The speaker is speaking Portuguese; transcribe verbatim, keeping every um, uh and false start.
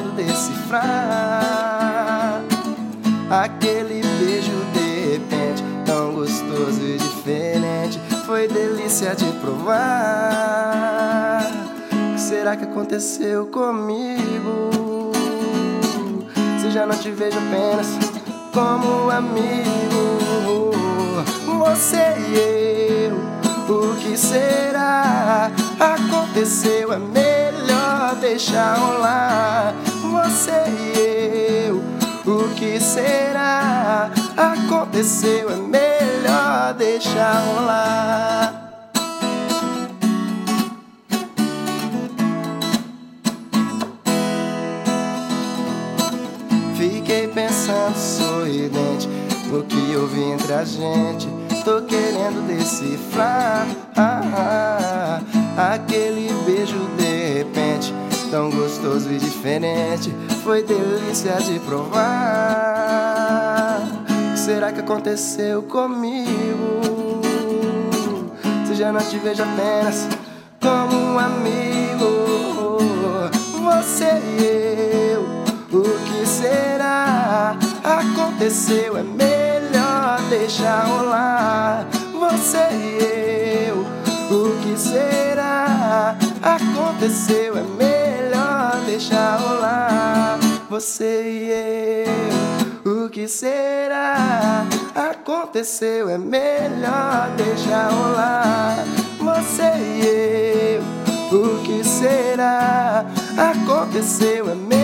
querendo decifrar aquele beijo de repente, tão gostoso e diferente. Foi delícia de provar. O que será que aconteceu comigo? Se já não te vejo apenas como amigo, você e eu, o que será? Aconteceu, é melhor deixar rolar. Você e eu, o que será? Aconteceu, é melhor deixar rolar. Fiquei pensando sorridente no que houve entre a gente. Tô querendo decifrar ah, ah, ah, aquele beijo de repente, tão gostoso e diferente. Foi delícia de provar. O que será que aconteceu comigo? Se já não te vejo apenas como um amigo, você e eu, o que será? Aconteceu, é melhor deixar rolar. Você e eu, o que será? Aconteceu, é melhor deixar rolar. Você e eu, o que será? Aconteceu, é melhor deixar rolar. Você e eu, o que será? Aconteceu, é melhor